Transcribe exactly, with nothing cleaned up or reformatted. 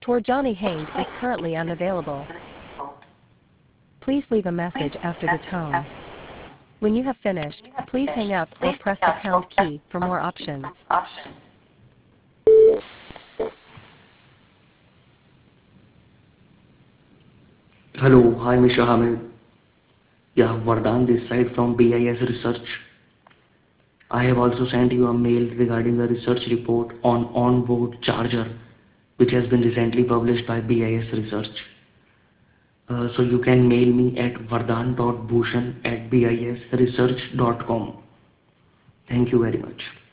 For Johnny Hind is currently unavailable. Please leave a message after the tone. When you have finished, please hang up or press the pound key for more options. Hello, hi Mister Hamid. Yeah, Vardhan this side from B I S Research. I have also sent you a mail regarding the research report on onboard charger which has been recently published by B I S Research. Uh, so you can mail me at vardhan dot bhushan at bisresearch dot com. Thank you very much.